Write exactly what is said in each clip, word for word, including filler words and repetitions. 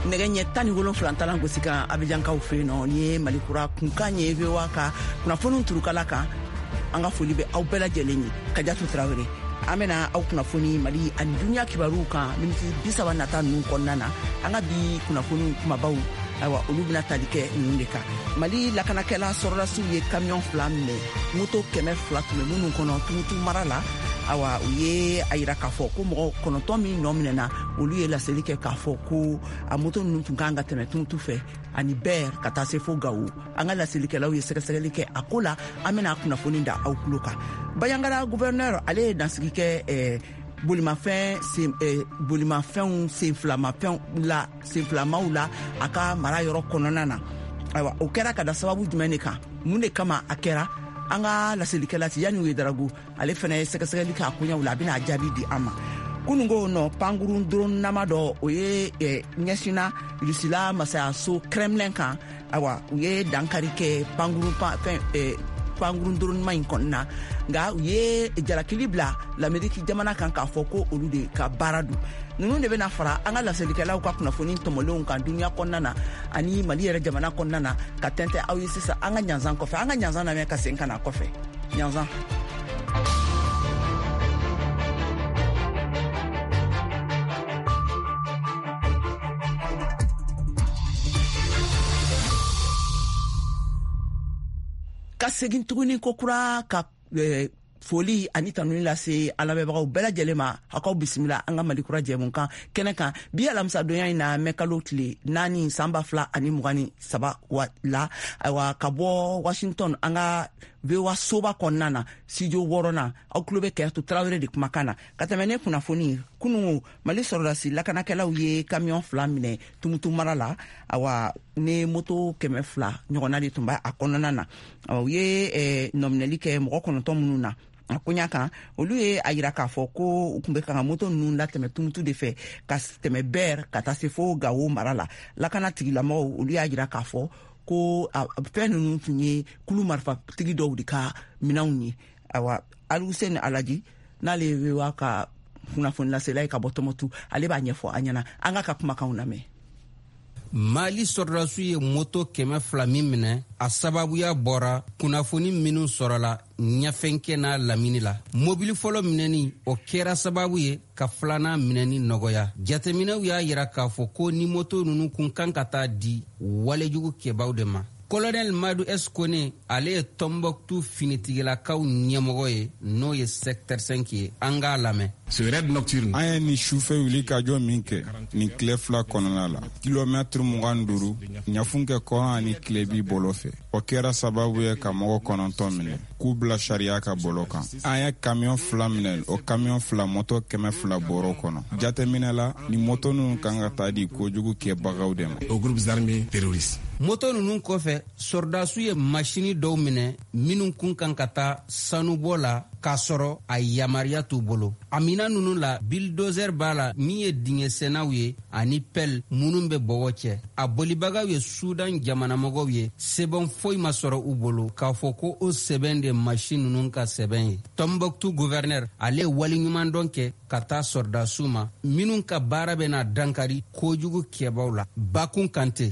nɛgɛ ɲɛ tan ni wolonfila talan gosi kan abijankaw fɛ yen nɔ ni ye malikura kunkan ɲɛ V O A ka kunnafoni turukala kan an ka foli bɛ aw bɛɛ lajɛlen ye Kajatu Tarawele. An bɛna aw kunnafoni Mali ani dunuya kibaruw kan miniti bi saba nata ninnu kɔnɔna na. An ka bi kunnafoni kumabaw ayiwa olu bɛna tali kɛ ninnu de kan. Mali lakanakɛla sɔrɔdasiw ye kamiyon fila minɛ moto kɛmɛ fila tun bɛ minnu kɔnɔ Tumutu mara la. Awa u ye a yira k'a fɔ ko mɔgɔ kɔnɔntɔn min nɔ minɛna olu ye laseli kɛ k'a fɔ ko a moto ninnu tun kan ka tɛmɛ Tumutu fɛ ani Bɛr ka taa se fo Gawo. An ka laselikɛlaw ye sɛgɛsɛgɛli kɛ a ko la an bɛna kunnafoni da aw tulo kan. Bayangara gouverneur ale ye dansigi kɛ eh, bolimafɛn sen, eh, bolimafɛnw senfilamafɛnw la senfilamaw la a ka mara yɔrɔ kɔnɔna na. Ayiwa o kɛra ka da sababu jumɛn de kan mun de kama a kɛra an ka laselikɛla Tijani Wederagu ale fana ye sɛgɛsɛgɛli kɛ a koɲɛw la a bɛna jaabi di an ma. Kunungo nɔ pangurun drone nama dɔ o ye eh, ɲɛsina Rusila masayaso Kremlin kan. Awa u ye dankari kɛ pangurun pa, fɛn eh, pangurun drone ma in kɔnɔna nka u ye jalakili bila l'Amérique jamana kan k'a fɔ ko olu de ka baara don. Ninnu de bɛna fara an ka laselikɛlaw ka kunnafoni tɔmɔlenw kan dunuya kɔnɔna na ani Mali yɛrɛ jamana kɔnɔna na ka tɛntɛn aw ye sisan an ka ɲanzan kɔfɛ an ka ɲanzan lamɛn ka segin ka na kɔfɛ ɲanzan. Ka segin tuguni ko kura ka eh, foli ani tanuni lase alamɛbagaw bɛɛ lajɛlen ma aw k'aw bisimila an ka Malikura jɛmun kan kɛnɛ kan bi alamisa donya in na mɛ kalo tile naani san ba fila ani mugan ni saba la ayiwa ka bɔ Washington an ka V O A soba kɔnɔna na studio wɔɔrɔnan aw tulo bɛ Kajatu Tarawele de kumakan na ka tɛmɛ ne kunnafoni kunungo Mali sɔrɔdasi lakanakɛlaw ye kamiyon fila minɛ Tumutu mara la awa ne moto kɛmɛ fila ɲɔgɔnna de tun b'a a kɔnɔna na u ye eh, nɔminɛli kɛ mɔgɔ kɔnɔntɔn minnu na a koɲa kan olu ye a yira k'a fɔ ko u tun bɛ ka ka moto ninnu latɛmɛ Tumutu de fɛ ka tɛmɛ Bɛr ka taa se fo Gawo mara la lakana tigilamɔgɔw olu y'a yira k'a fɔ ko a fɛn ninnu tun ye kulu marifatigi dɔw de ka minɛnw ye awa Aluseni Alaji n'ale ye V O A ka kunnafoni lasela ye ka bɔ Tɔmɔtu ale b'a ɲɛfɔ an ɲɛna an ka ka kumakanw lamɛn. Mali sɔrɔdasiw ye moto kɛmɛ fila min minɛ a sababuya bɔra kunnafoni minnu sɔrɔla ɲɛfɛnkɛ n'a lamini la. Mobili fɔlɔ minɛni o kɛra sababu ye ka filanan minɛni nɔgɔya. Jateminɛw y'a yira k'a fɔ ko ni moto ninnu kun kan ka taa di walejugu kɛbaw de ma. Colonel Madu Eskone ale ye Tombouctou finitigilakaw ɲɛmɔgɔ ye n'o ye secteur cinq ye an k'a lamɛn. Ce raid nocturne an ye ni sufɛ wuli ka jɔ min kɛ nin tile fila kɔnɔna la kilomètre mugan duuru ɲafunkɛ kɔrɔn ani tilebi bolo fɛ o kɛra sababu ye ka mɔgɔ kɔnɔntɔn minɛ k'u bila sariya ka bolo kan. An ye kamiyon fila minɛ o kamiyon fila moto kɛmɛ fila bɔrɔ kɔnɔ. Jateminɛ la ni moto ninnu kan ka taa di kojugu kɛbagaw de ma. Au groupes armés terroristes. Moto ninnu kɔfɛ sɔrɔdasiw ye masini dɔw minɛ minnu kun kan ka taa sanubɔ la k'a sɔrɔ a yamariya t'u bolo. A mina ninnu la bulldozer b'a la min ye dingɛsennaw ye ani pelle minnu bɛ bɔgɔ cɛ. A bolibagaw ye Sudan jamanamɔgɔw ye sɛbɛn foyi ma sɔrɔ u bolo k'a fɔ ko o sɛbɛn de masini ninnu ka sɛbɛn ye. Tombouctou gouverneur ale ye waleɲuman dɔn kɛ ka taa sɔrɔdasiw ma minnu ka baara bɛna dankari kojugu kɛbaw la. Bakun Kante.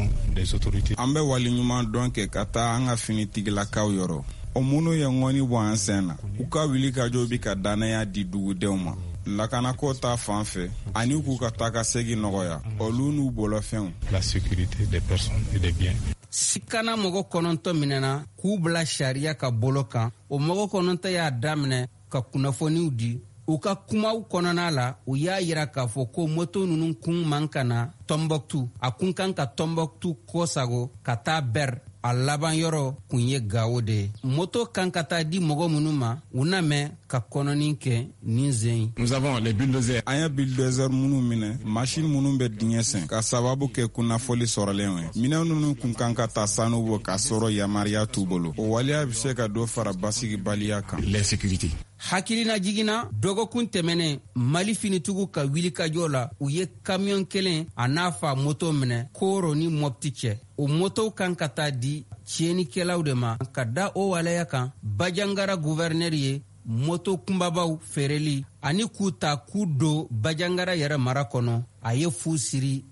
An bɛ waleɲuman dɔn kɛ ka taa an ka finitigilakaw yɔrɔ. O minnu ye ŋɔni bɔ an sen na u ka wuli ka jɔ bi ka danaya di dugudenw ma. Lakanako ta fan fɛ ani k'u ka taa ka segin nɔgɔya olu n'u bolofɛnw. La sécurité des personnes et des biens. Sikana mɔgɔ kɔnɔntɔn minɛna k'u bila sariya ka bolo kan o mɔgɔ kɔnɔntɔn y'a daminɛ ka kunnafoniw di. U ka kumaw kɔnɔna la u y'a yira k'a fɔ ko moto ninnu kun man ka na Tombouctou a kun kan ka Tombouctou kɔsago ka taa Bɛr a laban yɔrɔ kun ye Gawo de ye. Moto kan ka taa di mɔgɔ minnu ma u na mɛn ka kɔnɔni kɛ ni zen. Nous avons les bulldozers. An ye bulldozer minnu minɛ machine minnu bɛ dingɛ sen ka sababu kɛ kunnafoli sɔrɔlen ye. Minɛn ninnu kun kan ka taa sanu bɔ k'a sɔrɔ yamariya t'u bolo. O waleya bɛ se ka dɔ fara basigibaliya kan. L'insécurité. Hakilina jiginna dɔgɔkun tɛmɛnen Mali finitigiw ka wilikajɔ la u ye kamiyon kelen a n'a fa moto minɛ Koro ni Mopti cɛ. O motow kan ka taa di tiɲɛnikɛlaw de ma ka da o waleya kan Bajangara gouverneur ye moto kunbabaw feereli ani k'u ta k'u don Bajangara yɛrɛ mara kɔnɔ a ye fu siri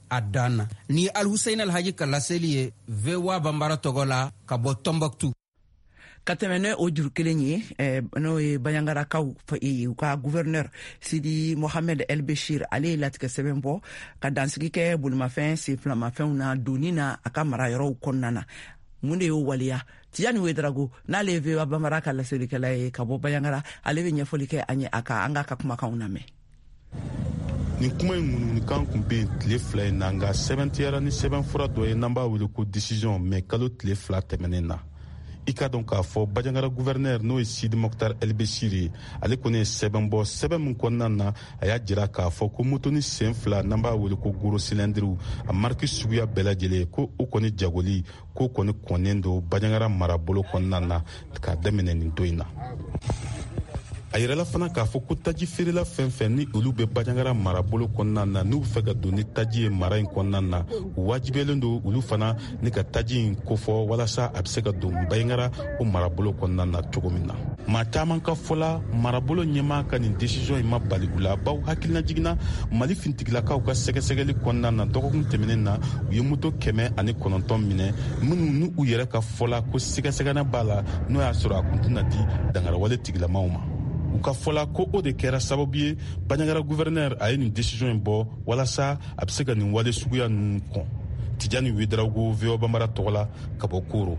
a dan na ni Alhusein Alhaji Kalaseli ye V O A Bambara tɔgɔ la ka bɔ Tombouctou. Ka tɛmɛ o juru kelen ye n'o ye bayangarakaw u ka gouverneur Sidi Mohamed El Béchir ale ye latigɛ sɛbɛn bɔ ka dansigi kɛ bolimafɛn senfilamafɛnw na doni na a ka marayɔrɔw kɔnɔna na. Mun de y'o waliya? Tijani Wedrago n'ale ye V O A Bambara ka laselikɛla ye ka bɔ Bayangara, ale bɛ ɲɛfɔli kɛ an ye a ka an ka kumakanw lamɛn. Nin kuma in ŋunumunikan kun bɛ yen tile fila in na nka sɛbɛntiyara ni sɛbɛnfura dɔ ye n'an b'a wele ko décision mais kalo tile fila tɛmɛnen na. I ka dɔn k'a fɔ Bajangara gouverneur n'o ye Sidi Mokhtar El Béchir ye ale kɔni ye sɛbɛn bɔ sɛbɛn min kɔnɔna na a y'a jira k'a fɔ ko motoni sen fila n'an b'a wele ko gros cylindres a marque suguya bɛɛ lajɛlen ko o kɔni jagoli ko kɔni kɔnnen don Bajangara marabolo kɔnɔna na k'a daminɛ nin don in na. A yirala fana k'a fɔ ko taji feerela fɛn fɛn ni olu bɛ Bajangara marabolo kɔnɔna na n'u fɛ ka don ni taji ye mara in kɔnɔna na u wajibiyalen don olu fana ni ka taji in kofɔ walasa a bɛ se ka don Bajangara o marabolo kɔnɔna na cogo min na. Maa caman ka fɔla marabolo ɲɛmaa ka nin décision in ma bali u la baw hakilina jiginna Mali fintigilakaw ka sɛgɛsɛgɛli kɔnɔna na dɔgɔkun tɛmɛnen na u ye moto kɛmɛ ani kɔnɔntɔn minɛ minnu n'u u yɛrɛ ka fɔla ko sɛgɛsɛgɛna b'a la n'o y'a sɔrɔ a kun tɛna di dangarawale tigilamaw ma. U ka fɔla ko o de kɛra sababu ye Bajangara gouverneur a ye nin décision in bɔ walasa a bɛ se ka nin wale suguya ninnu kɔn. Tijani Wedrago, V O A Bambara tɔgɔ la ka bɔ Koro.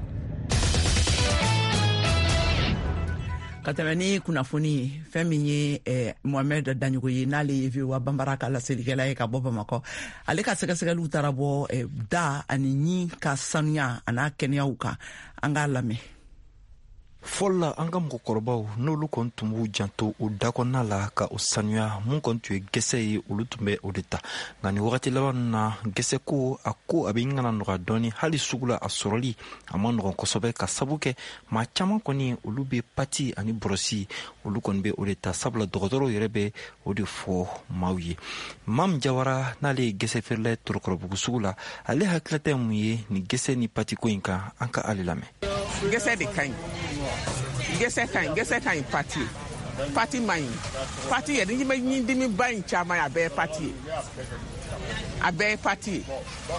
Ka tɛmɛ ni kunnafoni fɛn min ye eh, Mohamed Daɲogo ye n'ale ye V O A Bambara ka laselikɛla ye ka bɔ Bamakɔ. Ale ka sɛgɛsɛgɛliw taara bɔ eh, da ani ɲi ka sanuya a n'a kɛnɛyaw kan. An k'a lamɛn. Fɔlɔ an ka mɔgɔkɔrɔbaw n'olu kɔni tun b'u janto o dakɔnɔna la ka o sanuya mun kɔni tun ye gɛsɛ ye olu tun bɛ o de ta nka nin wagati laban na gɛsɛ ko a ko a bɛ ɲɛna nɔgɔya dɔɔni hali sugu la a sɔrɔli a ma nɔgɔn kosɛbɛ ka sabu kɛ maa caman kɔni olu bɛ pati ani bɔrɔsi olu kɔni bɛ o de ta sabula dɔgɔtɔrɔw yɛrɛ bɛ o de fɔ maaw ye. Mam Jawara n'ale ye gɛsɛ feerela ye Torokɔrɔbugu sugu la ale hakilita ye mun ye nin gɛsɛ ni pati ko in kan an ka ale lamɛn. Gɛsɛ de ka ɲi gɛsɛ ka ɲi gɛsɛ ka ɲi pati pati ma ɲi pati yɛrɛ n'i ma ɲindimi ba in caman a bɛɛ ye pati ye a bɛɛ ye pati ye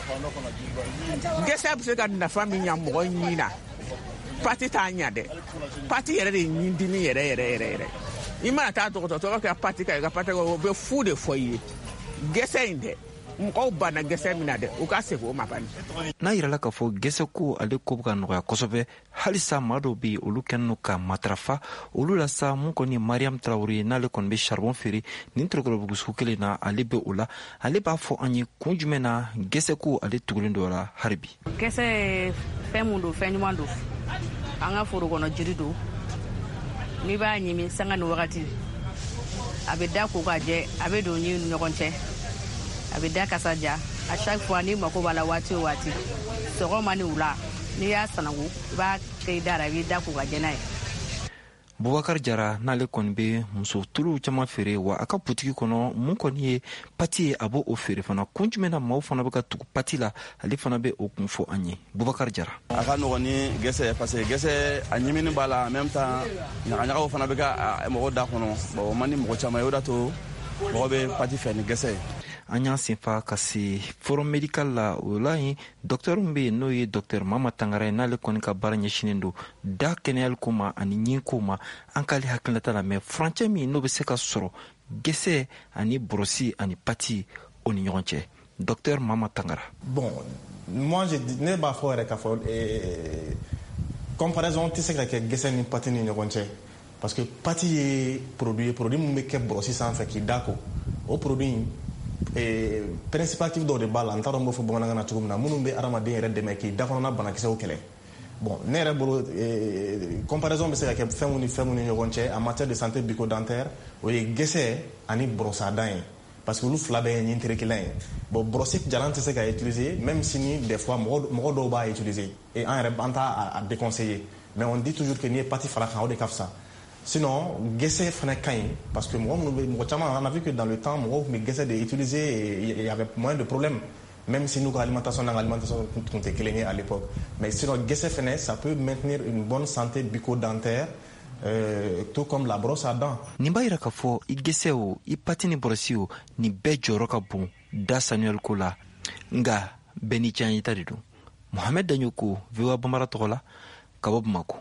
gɛsɛ bɛ se ka nafa min ɲa mɔgɔ ɲin na pati t'a ɲa dɛ pati yɛrɛ de ye ɲindimi yɛrɛ yɛrɛ yɛrɛ yɛrɛ i mana taa dɔgɔtɔrɔ ka pati ka i ka pati o bɛ fu de fɔ i ye gɛsɛ in dɛ mɔgɔw banna gɛsɛ min na dɛ u ka segin o ma bani. N'a yirala k'a fɔ gɛsɛ ko ale ko bɛ ka nɔgɔya kosɛbɛ halisa maa dɔw bɛ yen olu kɛlen don ka matarafa olu la sa mun kɔni ye Mariam Traoré ye n'ale kɔni bɛ charbon feere nin Torokɔrɔbugu sugu kelen na ale bɛ o la ale b'a fɔ an ye kun jumɛn na gɛsɛ ko ale tugulen dɔ la hali bi. Gɛsɛ ye fɛn mun don fɛn ɲuman don an ka foro kɔnɔ jiri don n'i b'a ɲimi sanga ni wagati a bɛ da ko ka jɛ a bɛ don ni ɲɔgɔn cɛ a bɛ da kasa ja a chaque fois ni mako b'a la waati o waati sɔgɔma ni wula n'i y'a sanango i b'a kɛ i da la i b'i da ko ka jɛ n'a ye. Bubakar Jara n'ale kɔni bɛ muso tuluw caman feere wa a ka butigi kɔnɔ mun kɔni ye pati ye a b'o o feere fana kun jumɛn na maaw fana bɛ ka tugu pati la ale fana bɛ o kun fɔ an ye. Bubakar Jara a ka nɔgɔn ni gɛsɛ parce que gɛsɛ a ɲimini b'a la en même temps ɲagaɲagaw fana bɛ ka mɔgɔw da kɔnɔ bon o man di mɔgɔ caman ye o da to mɔgɔ bɛ pati fɛ ni gɛsɛ ye. An y'an senfa ka se forum médical la o la yen docteur min bɛ yen n'o ye docteur Mama Tangara ye n'ale kɔni ka baara ɲɛsinnen don da kɛnɛyali ko ma ani ɲin ko ma an k'ale hakilinata la mais furancɛ min n'o bɛ se ka sɔrɔ gɛsɛ ani bɔrɔsi ani pati o ni ɲɔgɔn cɛ. Docteur Mama Tangara. Bon, moi je ne b'a fɔ yɛrɛ k'a fɔ comparaison tɛ se ka kɛ gɛsɛ ni pati ni ɲɔgɔn cɛ parce que pati ye produit ye produit min bɛ kɛ bɔrɔsi sanfɛ k'i da ko o produit principe actif dɔw de b'a la n t'a dɔn n b'o fɔ bamanankan na cogo min na minnu bɛ adamaden yɛrɛ dɛmɛ k'i da kɔnɔna banakisɛw kɛlɛ. Bon ne yɛrɛ bolo comparaison bɛ se ka kɛ fɛnw ni fɛnw ni ɲɔgɔn cɛ en matière de santé bucco-dentaire o ye gɛsɛ ani bɔrɔsadan ye parce que olu fila bɛɛ ye ɲin tere kelen ye. Bon bɔrɔsi jalan tɛ se ka utiliser même si ni des fois mɔgɔ mɔgɔ dɔw b'a utiliser et an yɛrɛ an t'a a déconseiller mais on dit toujours que n'i ye pati fara kan o de ka fisa. Sinon, gɛsɛ fana ka ɲi parce que mɔgɔ minnu bɛ mɔgɔ caman on a vu que dans le temps mɔgɔw tun bɛ gɛsɛ de utiliser et il y avait moins de problèmes même si nous ka alimentation n'an ka alimentation tun tɛ kelen ye à l'époque mais sinon gɛsɛ fana ça peut maintenir une bonne santé bucco-dentaire euh, tout comme la brosse à dents. Nin b'a yira k'a fɔ i gɛsɛ o i pati ni bɔrɔsi o nin bɛɛ jɔyɔrɔ ka bon da sanuyali ko la nga beni chanyi taridu Mohamed Danyoko viwa bambara tola kabob mako.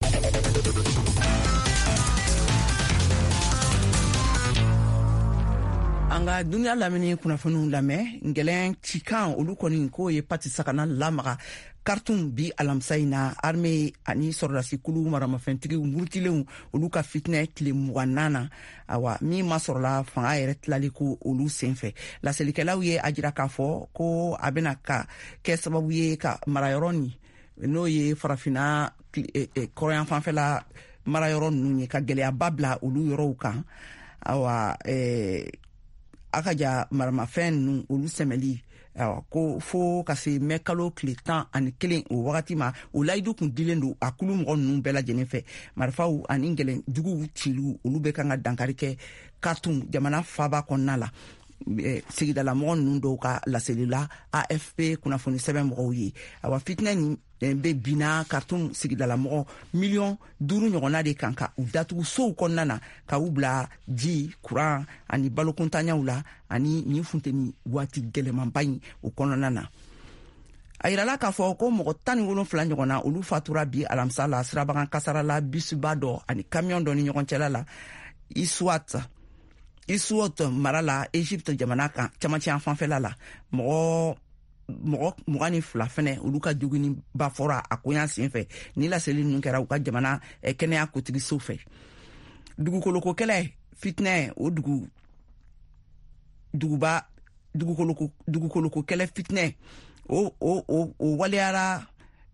Anga dunia lamini kunnafoniw lamɛn ngɛlɛn cikan olu kɔni k'o ye pati sakana lamaga Khartoum bi alamisa in na armée ani sɔrɔdasi kulu maramafɛntigiw murutilenw olu ka fitinɛ tile mugan na awa min ma sɔrɔla fanga yɛrɛ tilali ko olu senfɛ laselikɛlaw ye a jira k'a fɔ ko a bɛna ka kɛ sababu ye ka marayɔrɔ ni n'o ye farafina kɔrɔyan fanfɛla marayɔrɔ ninnu ye ka gɛlɛyaba bila olu yɔrɔw kan awa eh, akaja maramafɛn ninnu olu sɛmɛli ko fo ka se mɛ kalo tile tan ani kelen o wagati ma o layidu kun dilen don a kulu mɔgɔ ninnu bɛɛ lajɛlen fɛ marifaw ani gɛlɛn juguw ciliw olu bɛ kan ka dankari kɛ Khartoum jamana faba kɔnɔna la sigidala mɔgɔ ninnu dɔw ka laseli la A F P kunnafoni sɛbɛn mɔgɔw ye awa fitinɛ ni bɛ bina Khartoum sigidala mɔgɔ miliyɔn duuru ɲɔgɔnna de kan ka u datugu sow kɔnɔna na ka u bila ji kuran ani balokuntanyaw la ani nin funteni waati gɛlɛmanba in o kɔnɔna na a yirala k'a fɔ ko mɔgɔ tan ni wolonfila ɲɔgɔnna olu fatura bi alamisa la sirabagan kasara la bisuba dɔ ani kamiyɔn dɔ ni ɲɔgɔn cɛla la Iswat Iswat mara la Egypte jamana kan camancɛ fanfɛla la mɔgɔ mɔgɔ mugan ni fila fɛnɛ olu ka jogini ba fɔra a koyan senfɛ ni laseli ninnu kɛra u ka jamana kɛnɛya kotigiso fɛ dugukoloko kɛlɛ fitinɛ o dugu duguba dugukoloko dugukoloko kɛlɛ fitinɛ o o o o waliyara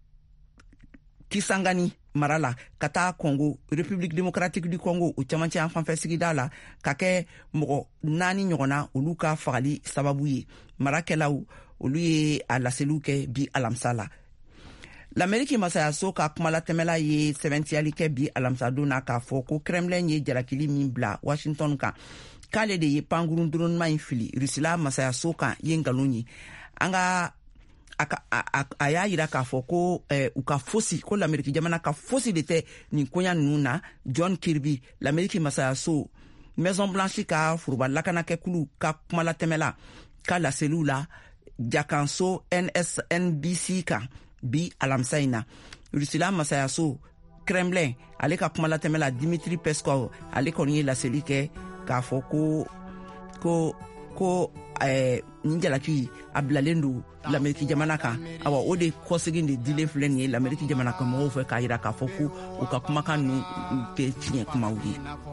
Kisangani mara la ka taa Congo République démocratique du Congo o camancɛ fanfɛ sigida la ka kɛ mɔgɔ naani ɲɔgɔnna olu ka fagali sababu ye marakɛlaw olu ye a laseliw kɛ bi alamisa la l'Amérique masayaso ka kumalatɛmɛla ye sɛbɛntiyali kɛ bi alamisa don na k'a fɔ ko Kremlin ye jalakili min bila Washington kan k'ale de ye pankurun dronema in fili Rusila masayaso kan ye ngalon ye an ka a, a, a, a y'a yira k'a fɔ ko eh, u ka fosi ko l'Amérique jamana ka fosi de tɛ nin koɲa ninnu na John Kirby l'Amérique masayaso Maison Blanche ka foroba lakanakɛkulu ka kumalatɛmɛla ka laseliw la jakanso N S N B C kan bi alamisa in na Rusila masayaso Kremlin ale ka kumalatɛmɛla Dmitry Peskov ale kɔni ye laseli kɛ k'a fɔ ko ko ko eh, nin jalaki a bilalen don l'Amérique jamana kan awa o de kɔsegin de dilen filɛ nin ye l'Amérique jamana kan mɔgɔw fɛ k'a yira k'a fɔ ko u ka kumakan ninnu tɛ tiɲɛ kumaw ye.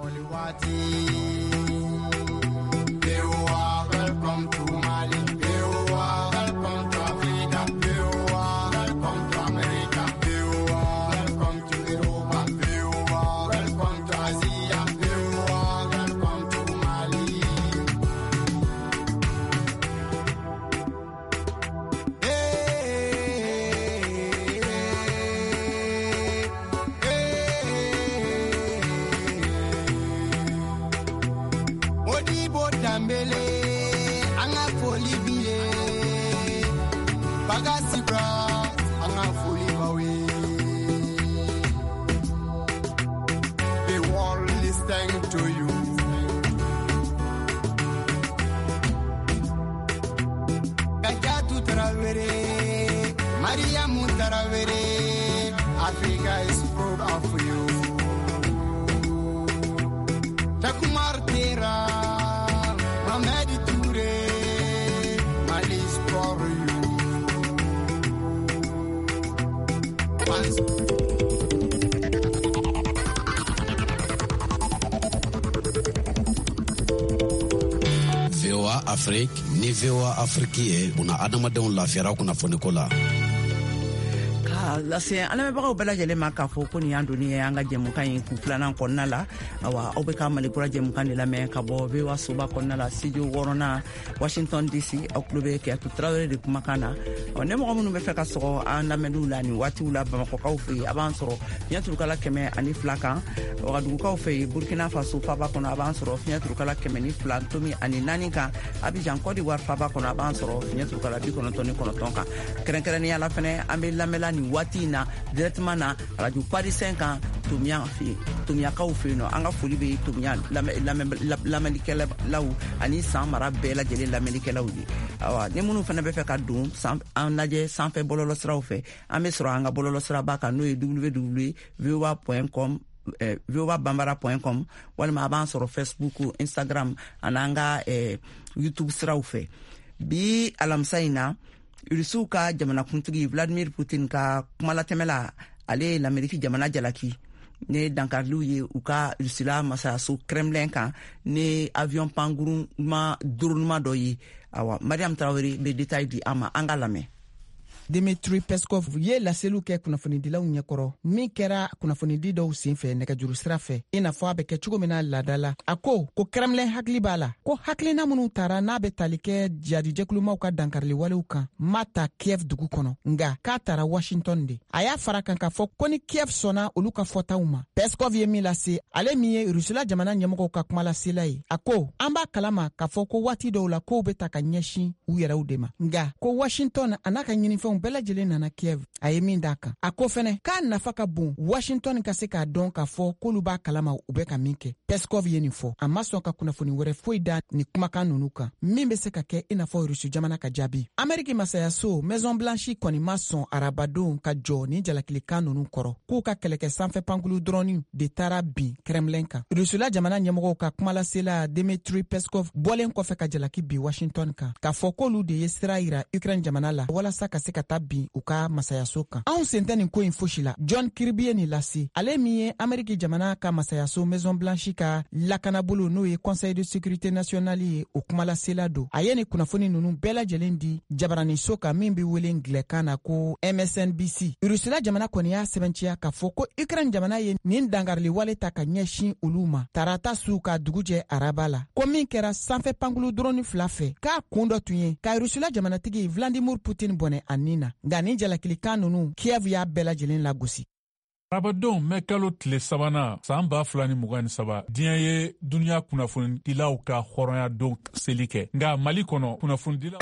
Afrique ni V O A Afrique ye buna adamadenw lafiyara kunnafoniko la. Lase an lamɛnbagaw bɛɛ lajɛlen ma k'a fɔ ko nin y'an doni ye an ka jɛmukan ye kun filanan kɔnɔna la awa aw bɛ ka malikura jɛmukan de lamɛn ka bɔ V O A soba kɔnɔna la studio wɔɔrɔnan Washington D C aw tulo bɛ Kiyatu Tarawele de kumakan na ne mɔgɔ minnu bɛ fɛ ka sɔgɔ an lamɛnniw la nin waatiw la Bamakɔkaw fɛ yen a b'an sɔrɔ fiɲɛ turukala kɛmɛ ani fila kan Wagadugukaw fɛ yen Burkina Faso faba kɔnɔ a b'an sɔrɔ fiɲɛ turukala kɛmɛ ni fila ntomi ani naani kan Abidjan Côte d'Ivoire faba kɔnɔ a b'an sɔrɔ fiɲɛ turukala bi kɔnɔntɔn ni kɔnɔntɔn kan kɛrɛnkɛrɛnnenya la fɛnɛ an bɛ lamɛnla nin waati na directement na radio parisien kan Tumia fi Tumia kaw fe no anga foli be Tumia lamɛlikɛla law ani san mara bɛɛ lajɛlen lamɛlikɛlaw ye awa ni minnu fana bɛ fɛ ka don an lajɛ sanfɛ bɔlɔlɔsiraw fɛ an bɛ sɔrɔ an ka bɔlɔlɔsiraba kan n'o ye w w w point v o a point com eh, v o a bambara point com walima a b'an sɔrɔ Facebook, Instagram ani an ka eh, YouTube siraw fɛ bi alamisa in na Rusiw ka jamanakuntigi Vladimir Putin ka kumalatɛmɛla ale l'Amérique jamana jalaki ne dankarliw ye u ka Rusila masayaso Kremlin kan ne avion pangurun ma drone dɔ ye awa Mariam Traoré be détail di ama an ka lamɛn. Dmitry Peskov ye laseliw kɛ kunnafonidilaw ɲɛkɔrɔ min kɛra kunnafonidi dɔw senfɛ nɛgɛjuru sira fɛ i n'a fɔ a bɛ kɛ cogo min na laada la a ko ko Kremlin hakili b'a la ko hakilina minnu tara n'a bɛ tali kɛ jadijɛkulumaw ka dankariliwalew kan ma ta Kiev dugu kɔnɔ nga k'a tara Washington de a y'a fara kan k'a fɔ ko ni Kiev sɔnna olu ka fɔtaw ma. Peskov ye min lase ale min ye Rusila jamana ɲɛmɔgɔw ka kumalasela ye a ko an b'a kalama k'a fɔ ko waati dɔw la kow bɛ ta ka ɲɛsin u yɛrɛw de ma nga ko Washington a n'a ka ɲinifɛnw bɛɛ lajɛlen nana Kiev a ye min d'a kan a ko fɛnɛ k'a nafa ka bon Washington ka se k'a dɔn k'a fɔ k'olu b'a kalama u bɛ ka min kɛ. Peskov ye nin fɔ a ma sɔn ka kunnafoni wɛrɛ foyi da ni kumakan nunu kan min bɛ se ka kɛ i n'a fɔ Rusi jamana ka jaabi. Ameriki masayaso Maison Blanche kɔni ma sɔn arabadenw ka jɔ ni jalakilikan nunu kɔrɔ k'u ka kɛlɛkɛ sanfɛ pankulu drone de taara bin Kremlin kan. Rusila jamana ɲɛmɔgɔw ka kumalasela Dmitry Peskov bɔlen kɔfɛ ka jalaki bin Washington kan k'a fɔ k'olu de ye sira yira Ukraine jamana la walasa ka se ka ta bin u ka masayaso kan. Anw sen tɛ nin ko in fosi la. John Kirby ye nin lase ale min ye Ameriki jamana ka masayaso Maison Blanche ka lakanabolo n'o ye Conseil de sécurité nationale ye o kumalasela do a ye ni kunnafoni nunu bɛɛ lajɛlen di jabaraniso kan min bɛ wele ngilɛkan na ko M S N B C. Rusila jamana kɔni y'a sɛbɛnciya k'a fɔ ko Ukraine jamana ye nin dangariliwale ta ka ɲɛsin olu ma tarata su ka dugujɛ araba la ko min kɛra sanfɛ pankulu drone fila fɛ k'a kun dɔ tun ye ka Rusila jamanatigi Vladimir Putin bɔnɛ a nin na nga ni jalakilikan nunu Kiev y'a bɛɛ lajɛlen lagosi. Arabadenw mɛ kalo tile sabanan san ba fila ni mugan ni saba diɲɛ ye duniya kunnafonidilaw ka hɔrɔnya don seli kɛ nga Mali kɔnɔ kunnafonidilaw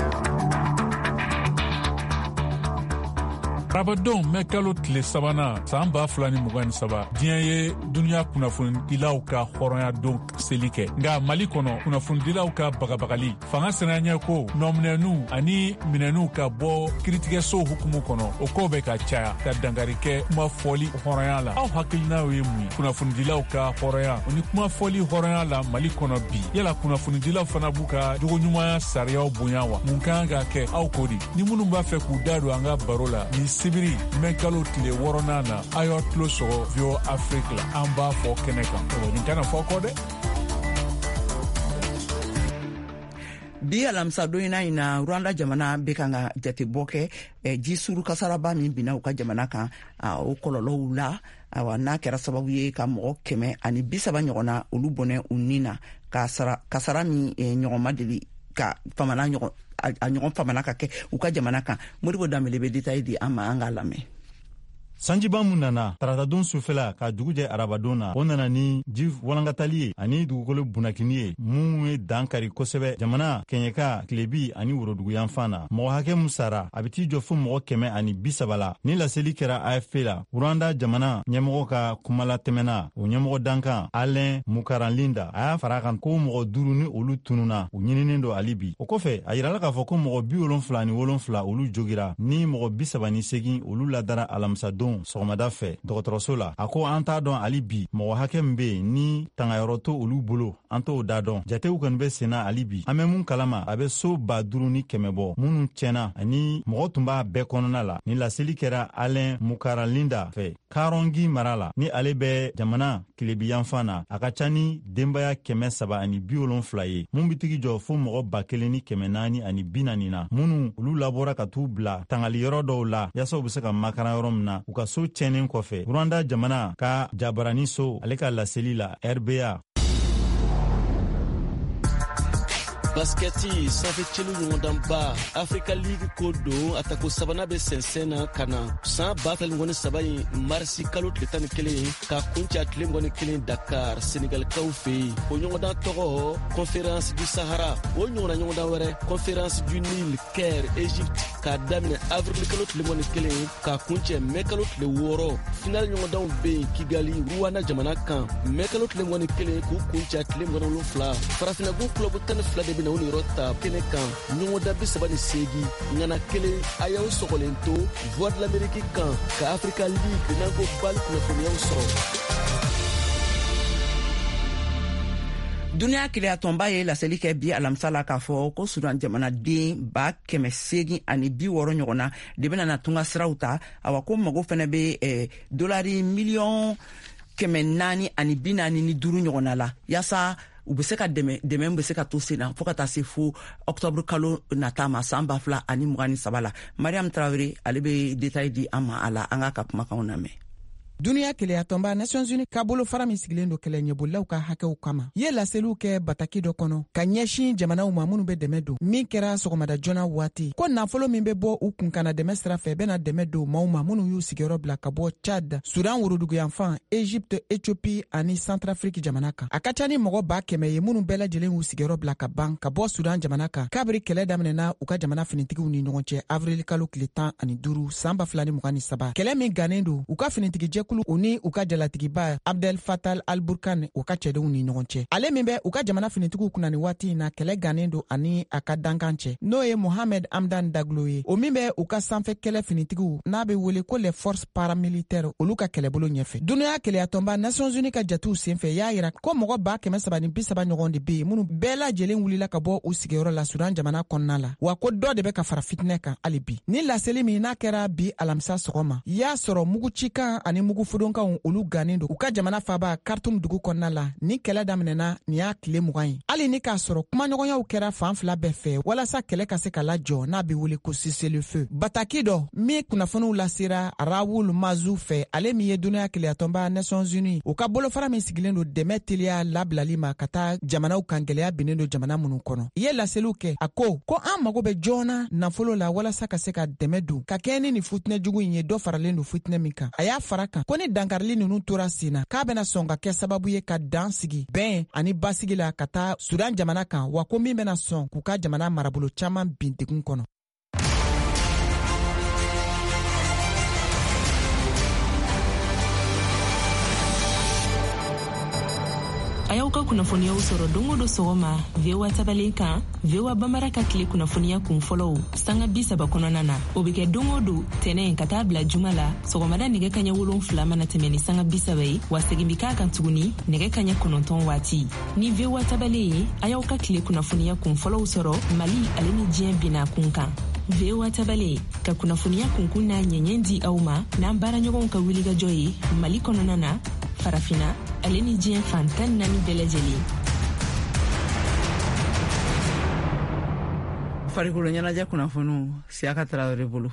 Arabadenw mɛ kalo tile sabanan san ba fila ni mugan ni saba diɲɛ ye duniya kunnafonidilaw ka hɔrɔnya don seli kɛ nga Mali kɔnɔ kunnafonidilaw ka bagabagali fanga sɛnɛɲɛ ko nɔminɛnu ani minɛnu ka bɔ kiritigɛso hukumu kɔnɔ o ko bɛ ka caya ka dangari kɛ kuma fɔli hɔrɔnya la. Aw hakilinaw ye mun ye kunnafonidilaw ka hɔrɔnya o ni kuma fɔli hɔrɔnya la Mali kɔnɔ bi yala kunnafonidilaw fana b'u ka jogoɲumanya sariyaw bonya wa mun kan ka kɛ aw ko di ni minnu b'a fɛ k'u da don an ka baro la ni sibiri mɛ kalo tile wɔɔrɔnan na a y'aw tulo sɔgɔ V O Afrique la an b'a fɔ kɛnɛ kan nin kana fɔ kɔ dɛ. Bi alamisa don ina ina Rwanda jamana bɛ kan ka jatebɔ kɛ eh, ji suru kasaraba min binna u ka jamana kan uh, o kɔlɔlɔw la awa n'a kɛra sababu ye ka mɔgɔ kɛmɛ ani bi saba ɲɔgɔnna olu bɔnɛ u nin na kasara kasara min eh, ɲɔgɔn ma deli ka famana ɲɔgɔn a, a ɲɔgɔn famana ka kɛ u ka jamana kan. Modibo Dambele bɛ détail di an ma an k'a lamɛn. sanjiba mun nana taratadon sufɛla ka dugujɛ arabadon na o nana ni ji walankatali ye ani dugukolo bunakini ye mun ye dan kari kosɛbɛ jamana kɛɲɛka tilebi ani woroduguyan fan na mɔgɔ hakɛ mun sara a bɛ t'i jɔ fo mɔgɔ kɛmɛ ani bi saba la ni laseli kɛra A F P la Rwanda jamana ɲɛmɔgɔ ka kumala tɛmɛna o ɲɛmɔgɔ dankan Alain Mukaranlinda a y'a fara kan ko mɔgɔ duuru ni olu tununa u ɲininen don hali bi o kɔfɛ a yirala k'a fɔ ko mɔgɔ bi wolonfila ni wolonfila olu jogira ni mɔgɔ bi saba ni segin olu ladara alamisadon sɔgɔmada fɛ dɔgɔtɔrɔso la a ko an t'a dɔn hali bi mɔgɔ hakɛ min be yen ni tangayɔrɔ to olu bolo an t'o da dɔn jatew kɔni bɛ senna hali bi an bɛ mun kalama a bɛ so ba duuru ni kɛmɛ bɔ minnu tiɲɛna ani mɔgɔ tun b'a bɛɛ kɔnɔna la ni laseli kɛra Alain Mukaralinda fɛ Karongi mara la ni ale bɛ jamana kilebiyanfan na a ka ca ni denbaya kɛmɛ saba ani bi wolonfila ye mun bi tigi jɔ fo mɔgɔ ba kelen ni kɛmɛ naani ani bi naani na minnu olu labɔra ka t'u bila tangaliyɔrɔ dɔw la yaasa u bɛ se ka makaran yɔrɔ min na u ka so tiɲɛnen kɔfɛ Rwanda jamana ka jabarani so ale ka laseli la R B A. Basketi sanfɛ celu ɲɔgɔndanba Africa League ko don a tako sabanan bɛ sɛnsɛn na ka na san ba fila ni mugan ni saba in marisi kalo tile tan ni kelen ka kunci a tile mugan ni kelen Dakar Senegalikaw fɛ yen o ɲɔgɔndan tɔgɔ Conférence du Sahara o ɲɔgɔnna ɲɔgɔndan wɛrɛ Conférence du Nil Caire Égypte k'a daminɛ avril kalo tile mugan ni kelen k'a kuncɛ mɛ kalo tile wɔɔrɔ. Final ɲɔgɔndanw be yen Kigali, Rwanda jamana kan. Mɛ kalo tile mugan ni kelen k'u kuncɛ tile mugan ni wolonfila. Farafinabu club tan ni fila de bena u ni yɔrɔ ta kɛnɛ kan. Ɲɔgɔndan bi saba ni seegin ŋana kelen a y'aw sɔgɔlen to Voix de l'Amérique kan ka Africa League n'an ko bal kunnafoniyaw sɔrɔ. duniya keleya tɔnba ye laseli kɛ bi alamisa la k'a fɔ ko sudan jamanaden ba kɛmɛ segin ani bi wɔɔrɔ ɲɔgɔn na de bena na tunga siraw ta awa ko mago fɛnɛ be eh, dolari miliyɔn kɛmɛ naani ani bi naani ni duuru ɲɔgɔn na la yaasa u be se ka dɛmɛ dɛmɛ be se ka to sen na fɔɔ ka taa se fo octobre kalo nata ma san ba fila ani mugan ni saba la. Mariam Traoré ale be détail di an ma a la an ka ka kumakanw lamɛn. duniya keleya tɔnba Nations Unies ka bolo fara min sigilen do kɛlɛ ɲɛbolilaw ka hakɛw kama ye laseliw kɛ bataki dɔ kɔnɔ ka ɲɛsin jamanaw ma minnu be dɛmɛ don min kɛra sɔgɔmada joona waati ko nafolo min be bɔ u kun kana dɛmɛ sira fɛ bena dɛmɛ don maaw ma minnu y'u sigiyɔrɔ bila ka bɔ Chad, Sudan woroduguyanfan, Egypte, Ethiopie ani Centrafrique jamana kan. A ka ca ni mɔgɔ ba kɛmɛ ye minnu bɛɛ lajɛlen y'u sigiyɔrɔ bila ka ban ka bɔ Sudan jamana kan kabiri kɛlɛ daminɛna u ka jamana finitigiw ni ɲɔgɔn cɛ avril kalo tile tan ani duuru san ba fila ni mugan ni saba. Kɛlɛ min gannen do u ka finitigi jɛkulu u ni u ka jalatigiba Abdel Fattah al-Burhan u ka cɛdenw ni ɲɔgɔn cɛ. Ale min bɛ u ka jamana finitigiw kunna ni waati in na kɛlɛ gannen do ani a ka dankan cɛ n'o ye Mohamed Hamdan Daglo ye. O min bɛ u ka sanfɛ kɛlɛ finitigiw n'a be wele ko les forces paramilitaires olu ka kɛlɛbolo ɲɛfɛ. Duniya keleya tɔnba Nations Unies ka jatiw senfɛ y'a yira ko mɔgɔ ba kɛmɛ saba ni bi saba ɲɔgɔn de be yen minnu bɛɛ lajɛlen wulila ka bɔ u sigiyɔrɔ la Sudan jamana kɔnɔna la wa ko dɔ de bɛ ka fara fitinɛ kan hali bi. Ni laseli min n'a kɛra bi alamisa sɔgɔma y'a sɔrɔ mugu cikan ani mugu fudonkanw olu gannen do u ka jamana faba Khartoum dugu kɔnɔna la ni kɛlɛ daminɛna ni y'a tile mugan ye hali ni k'a sɔrɔ kumaɲɔgɔnyaw kɛra fan fila bɛɛ fɛ walasa kɛlɛ ka se ka lajɔ n'a be wele ko cessez-le-feu. Bataki dɔ min kunnafoniw lasera Raoul Mazou fɛ ale min ye duniya keleya tɔnba Nations Unies u ka bolofara min sigilen do dɛmɛ teliya labilali ma ka taa jamanaw kan gwɛlɛya binnen do jamana minnu kɔnɔ. I ye laseliw kɛ a ko ko an mago bɛ joona nafolo la walasa ka se ka dɛmɛ don ka kɛ ni ni futinɛ jugu in ye dɔ faralen do futinɛ min kan. A y'a fara kan ko ni dankarili nunu tora sen na k'a bena sɔn ka kɛ sababu ye ka dan sigi bɛn ani basigi la ka taa Sudan jamana kan wa ko min bena sɔn k'u ka jamana marabolo caaman bin degun kɔnɔ. a y'aw ka kunnafoniyaw sɔrɔ don o don sɔgɔma V O A tabalen kan V O A Bambara ka tile kunnafoniya kun fɔlɔw sanga bi saba kɔnɔna na o be kɛ don o don tɛnɛ ka taa bila juma la sɔgɔmada nɛgɛ kaɲɛ wolonfila mana tɛmɛ ni sanga bi saba ye wa segin bi k'a kan tuguni nɛgɛ kaɲɛ kɔnɔntɔn waati ni V O A tabalen ye a y'aw ka tile kunnafoniya kun fɔlɔw sɔrɔ Mali ale ni diɲɛ bina kun kan. V O A tabale ka kunnafoniya kunkun n'a ɲɛɲɛ di aw ma n'an baaraɲɔgɔnw ka wulikajɔ ye Mali kɔnɔna na farafina ale ni diɲɛ fan tan naani bɛɛ lajɛlen. farikolo ɲɛnajɛ kunnafoniw Siaka Traoré bolo.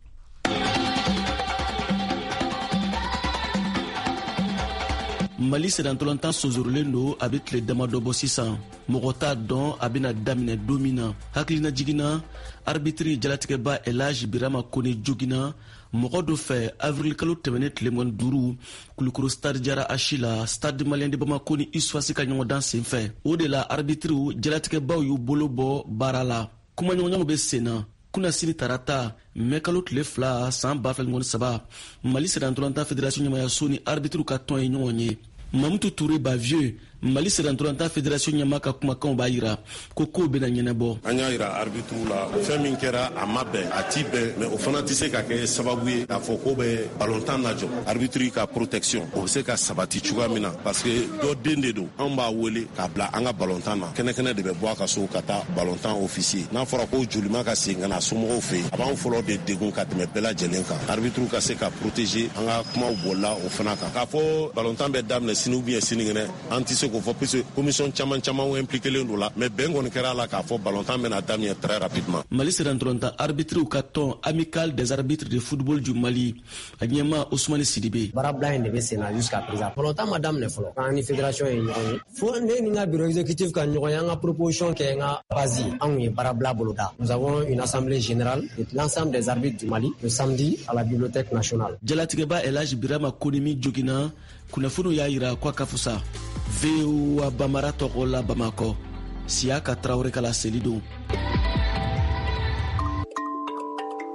Mali sedantɔlɔntan sonsorilen do a be tile dama dɔ bɔ sisan mɔgɔ t'a dɔn a bena daminɛ don min na hakilina jiginna arbitri jalatigɛba Elage Birama Kone jogina mɔgɔ dɔ fɛ avril kalo tɛmɛnen tile mugan ni duuru Kulukoro stade Jara Achi la stade malien de Bamako ni Issoisi ka ɲɔgɔndan sen fɛ o de la arbitriw jalatigɛbaw y'u bolo bɔ baara la kumaɲɔgɔnyaw be sen na kuna sini tarata mɛ kalo tile fila san ba fila ni saba Mali sedantɔlɔntan fédération ɲɛmayaso ni arbitriw ka tɔn ye ɲɔgɔn ye. Mamutu Touré Bavieux Mali sedantɔlɔntan fédération ɲɛma ka kumakanw b'a yira ko kow bena ɲɛnɛbɔ. An y'a yira arbitre la fɛn min kɛra a ma bɛn a ti bɛn mais o fana tɛ se ka kɛ sababu ye k'a fɔ ko bɛ balontan lajɔ arbitre ka protection o bɛ se ka sabati cogoya min na parce que dɔ den de don an b'a wele k'a bila an ka balontan na kɛnɛkɛnɛ de bɛ bɔ a ka so ka taa balontan officier n'a fɔra ko jolima ka segin ka na somɔgɔw fɛ yen a b'an fɔlɔ de degun ka tɛmɛ bɛɛ lajɛlen kan arbitre ka se ka protéger an ka kumaw bolila o fana kan k'a fɔ balontan bɛ daminɛ sini ou bien sinikɛnɛ an tɛ se k'o fɔ puisque commission caman caman impliquelen do la mais bɛn kɔni kɛra la k'a fɔ balontan bɛna daminɛ très rapidement. Mali sedantɔlɔntan arbitriw ka tɔn amical des arbitres de football du Mali a ɲɛma Ousmane Sidibe. Baarabila in de bɛ sen na jusqu'à présent balontan ma daminɛ fɔlɔ an ni fédération ye ɲɔgɔn ye fo ne ni n ka bureau exécutif ka ɲɔgɔn ye an ka proposition kɛ n ka base anw ye baarabila bolo da. Nous avons une assemblée générale de l'ensemble des arbitres du Mali le samedi à la bibliothèque nationale. Jalatigɛba Elage Birama Kone min jogina kunnafoniw y'a yira k'a ka fusa. V O A Bambara tɔgɔ la Bamakɔ Siaka Traoré ka laseli don.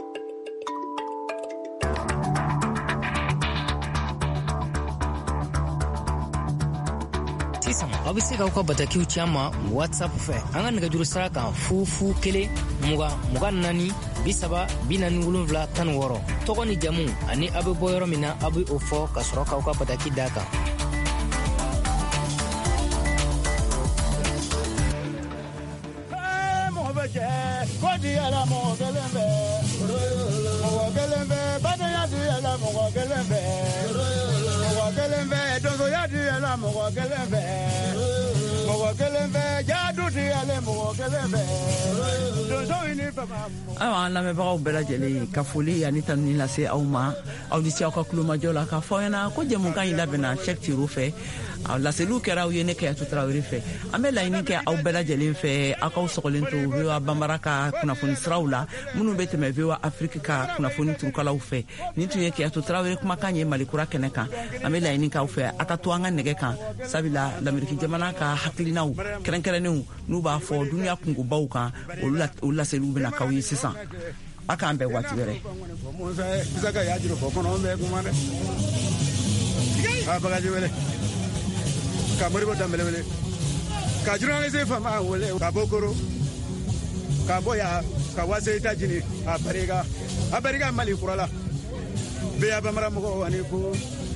aw bɛ se k'aw ka batakiw ci an ma whatsapp fɛ an ka nɛgɛjuru sira kan fu fu kelen mugan mugan naani bi saba bi naani wolonwula tan ni wɔɔrɔ tɔgɔ ni jamu ani aw bɛ bɔ yɔrɔ min na aw bɛ o fɔ ka sɔrɔ k'aw ka bataki d'a kan. ayiwa an lamɛnbagaw bɛɛ lajɛlen ka foli ani tanuni lase aw ma aw ni ce aw ka kulomajɔ la k'a fɔ aw ɲɛna ko jɛmukan in labɛnna Cheick Tiro fɛ laseliw kɛra aw ye ne Kɛyatu Tarawele fɛ an bɛ laɲini kɛ aw bɛɛ lajɛlen fɛ aw k'aw sɔgɔlen to V O A Banbara ka kunnafoni siraw la minnu bɛ tɛmɛ V O A Afrique ka kunnafoni turukalaw fɛ nin tun ye Kɛyatu Tarawele kumakan ye Malikura kɛnɛ kan an bɛ laɲini k'aw fɛ a ka to an ka nɛgɛ kan sabula l'Amérique jamana ka hakilinaw kɛrɛnkɛrɛnnenw n'u b'a fɔ duniya kungobaw kan olu laseliw bɛna k'aw ye sisan a k'an bɛɛ waati wɛrɛ. ka moribo dambele wele ka journaliste fama wele ka bokoro ka boya ka wase ita jini a bariga a bariga mali kurala be ya bamara mo ani ko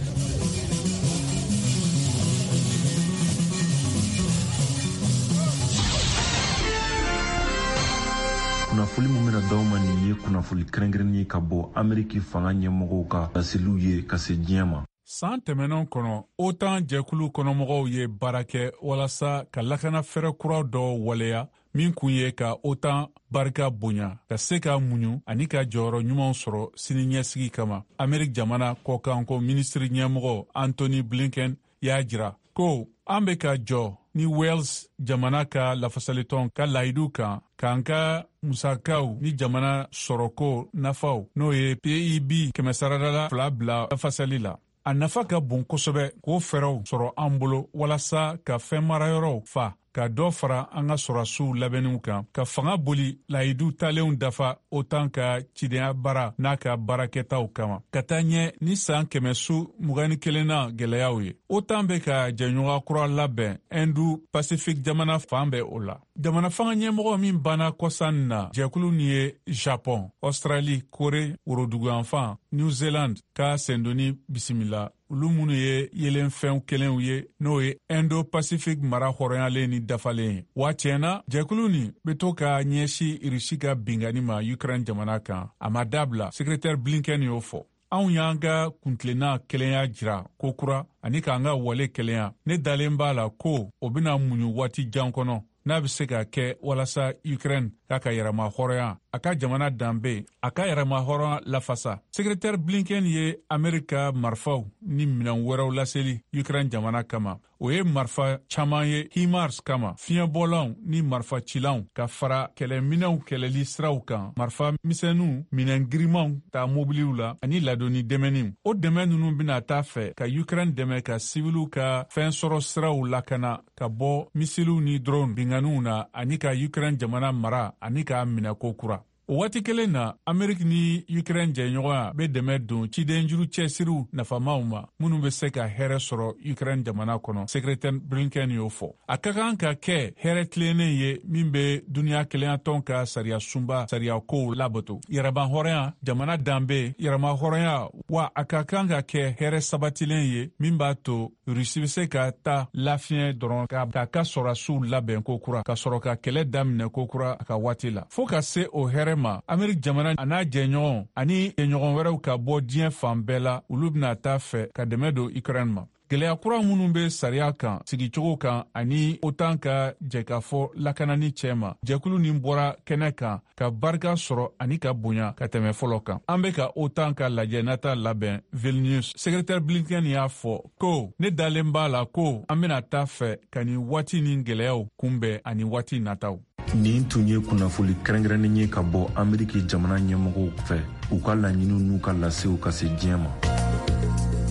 kunnafoni mun bena d'aw ma nin ye kunnafoni kɛrɛnkɛrɛnnen ye ka bɔ Ameriki fanga ɲɛmɔgɔw ka laseliw ye ka se diɲɛ ma. San tɛmɛnɛn kɔnɔ OTAN jɛkulu kɔnɔmɔgɔw ye baara kɛ walasa ka lakana fɛrɛ kura dɔ waleya min kun ye ka OTAN barika bonya ka se ka muɲu ani ka jɔyɔrɔ ɲumanw sɔrɔ sini ɲɛsigi kama. Ameriki jamana kɔkanko minisiri ɲɛmɔgɔ Anthony Blinken y'a jira ko an bɛ ka jɔ ni Wales jamana ka lafasalitɔn ka layidu kan k'an ka musakaw ni jamana sɔrɔko nafaw n'o ye P I B kɛmɛ saradala fila bila lafasali la. A nafa ka bon kosɛbɛ k'o fɛɛrɛw sɔrɔ an bolo walasa ka fɛn marayɔrɔw fa ka dɔ fara an ka sɔrɔdasiw labɛnniw kan ka fanga boli layidu talenw dafa OTAN ka cidenya baara n'a ka baarakɛtaw kama ka taa ɲɛ ni san kɛmɛ su mugan ni kelen na gwɛlɛyaw ye. OTAN bɛ ka jɛɲɔgɔn kura labɛn Hindu Pacifique jamana fan bɛɛ o la. Jamana fanga ɲɛmɔgɔ min banna kɔsan na jɛkulu nin ye Japon, Australie, Kore, Woroduguyanfan, New Zealand ka sendoni bisimila. Olu minnu ye yelenfɛnw kelenw ye n'o ye Indo-Pacifique mara hɔrɔnyalen ni dafalen ye. Wa tiɲɛna jɛkulu nin bɛ to ka ɲɛsi Irisi ka bingani ma Ukraine jamana kan. A ma dabila, Secrétaire Blinken y'o fɔ. Anw y'an ka kuntilenna kelenya jira ko kura ani k'an ka wale kelenya. Ne dalen b'a la ko o bɛna muɲu waati jan kɔnɔ n'a bɛ se ka kɛ walasa Ukraine k'a ka yɛrɛma hɔrɔnya a ka jamana danbe a ka yɛrɛma hɔrɔnya lafasa. Secrétaire Blinken ye Amerika marifaw ni minɛn wɛrɛw laseli Ukraine jamana kama. O ye marifa caman ye HIMARS kama fiɲɛbɔlanw ni marifa cilanw ka fara kɛlɛminɛw kɛlɛli siraw kan marifa misɛnninw minɛn girimanw ta mobiliw la ani ladonni dɛmɛniw. O dɛmɛ ninnu bɛna taa fɛ ka Ukraine dɛmɛ ka sibiliw ka fɛn sɔrɔ siraw lakana ka bɔ misiliw ni drone binganiw na ani ka Ukraine jamana mara ani ka minɛ ko kura. O waati kelen na Ameriki ni Ukraine jɛɲɔgɔnya bɛ dɛmɛ don cidenjuru cɛsiriw nafamaw ma minnu bɛ se ka hɛrɛ sɔrɔ Ukraine jamana kɔnɔ. Secrétaire Blinken y'o fɔ. A ka kan ka kɛ hɛrɛ tilennen ye min bɛ duniya keleyatɔn ka sariya sunba sariya kow labato. Yɛrɛma hɔrɔnya, jamana danbe, yɛrɛma hɔrɔnya wa a ka kan ka kɛ hɛrɛ sabatilen ye min b'a to Rusi bɛ se ka ta lafiɲɛ dɔrɔn k'a ka sɔrɔdasiw labɛn ko kura ka sɔrɔ ka kɛlɛ daminɛ ko kura a ka waati la. Fo ka se o hɛrɛ ma Ameriki jamana a n'a jɛɲɔgɔn ani jɛɲɔgɔn wɛrɛw ka bɔ diɲɛ fan bɛɛ la olu bɛna taa fɛ ka dɛmɛ don Ukraine ma. Gɛlɛya kura minnu bɛ sariya kan sigicogo kan ani OTAN ka jɛkafɔ lakanani cɛ ma jɛkulu nin bɔra kɛnɛ kan ka barika sɔrɔ ani ka bonya ka tɛmɛ fɔlɔ kan. An bɛ ka OTAN ka lajɛ nata labɛn Vilnius. Secrétaire Blinken y'a fɔ ko ne dalen b'a la ko an bɛna taa fɛ ka nin waati ni gɛlɛyaw kunbɛn ani waati nataw. Nin tun ye kunnafoni kɛrɛnkɛrɛnnen ye ka bɔ Ameriki jamana ɲɛmɔgɔw fɛ u ka laɲiniw n'u ka lasew ka se diɲɛ ma.